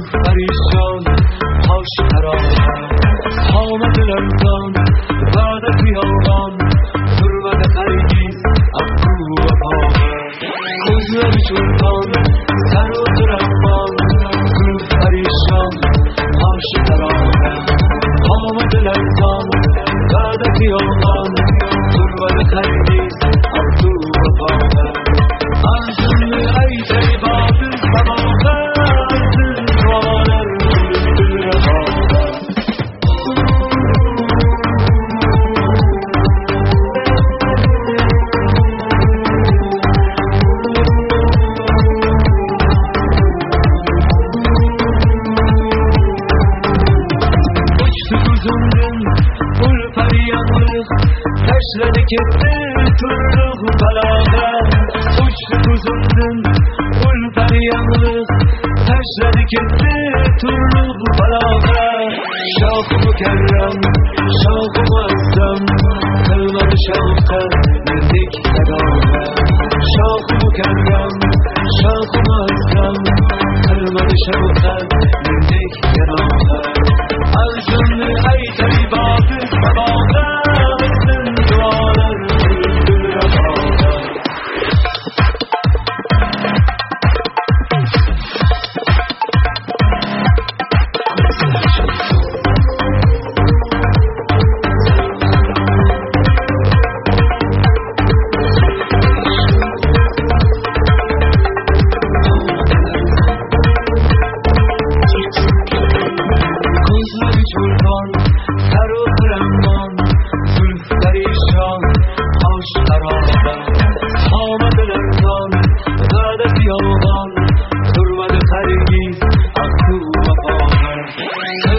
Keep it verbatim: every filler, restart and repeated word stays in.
پریشان هاش خرابم آمد لرزان بعد خیابان ترمد خرگیز ابرو و پاهم کزمه چولکان سر و درمان گروه پریشان هاش خرابم آمد لرزان بعد خیابان ترمد خرگیز ابرو و پاهم آرزوی ای دل بابل سباقه Taşladı gitti turluğu balaga Uçtu kuzundun ulfer yalnız Taşladı gitti turluğu balaga Şah-ı mükerrem, şah-ı muazzam Kılmadı şavka, verdik sedaga Şah-ı mükerrem, şah-ı muazzam Kılmadı şavka, verdik sedaga Arzunlu haydari babı sabaga Turmadı